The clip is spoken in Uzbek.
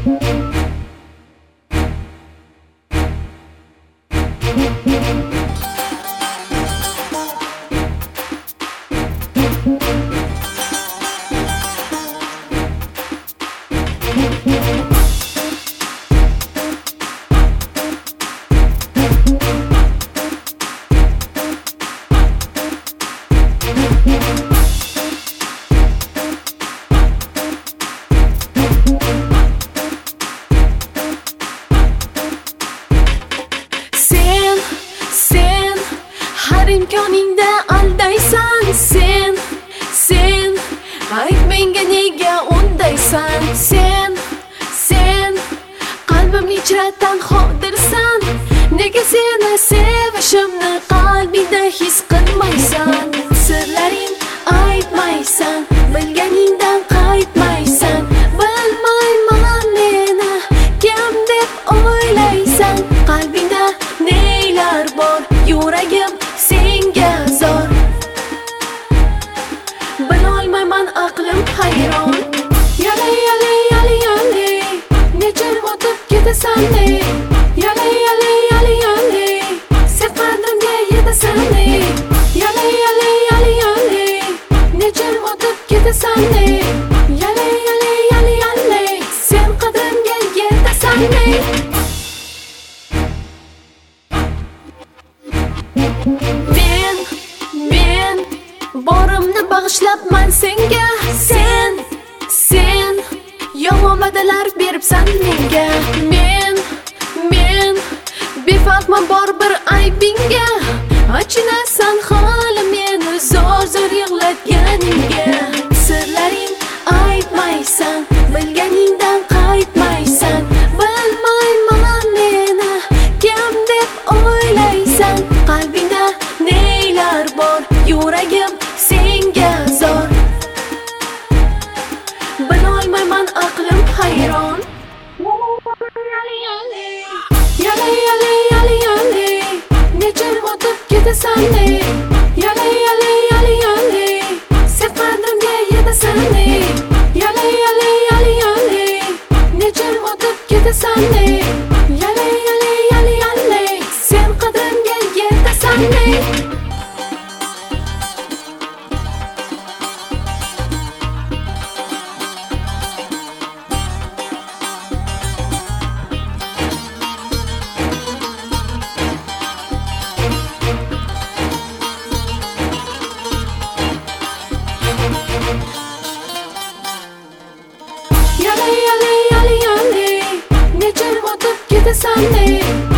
Sen har imkoningda aldaysan. Sen ayt menga nega undaysan. Sen qalbimni ichra tanhodirsan. Nega seni sevishimni qalbingda his qilmaysan. Sirlaring aytmaysan, bilganingdan qaytmaysan. Bilmayman meni kim deb o'ylaysan. Qalbingda neylar bor, yuragim senga zor. Bilolmayman, aqlim hayron. Yali yali yali yali, nechun o'tib ketasan ne? Yali yali yali yali, sen qadrimga yetasan ne? Yali yali yali yali, nechun o'tib ketasan ne? Yali yali yali yali, sen qadrimga yetasan ne? Men borimni bag'ishlabman senga. Sen yomon va'dalar beribsan menga. Men befarqman bor bir aybingga. Achinasan hali meni zor yig'latganingga. Sirlaring aytmaysan, bilganingdan qaytmaysan. Bilmayman meni kim deb o'ylaysan. Qalbingda neylar bor, yuragim senga zor. Bilolmayman, aqlim hayron. Yali yali yali yali, nechun o'tib ketasan ne? Yali yali yali yali, sen qadrimga yetasan ne? Yali yali yali yali, nechun o'tib ketasan ne? Yali yali yali yali, sen qadrimga yetasan ne? Yali yali yali yali, nechun o'tib ketasan ne?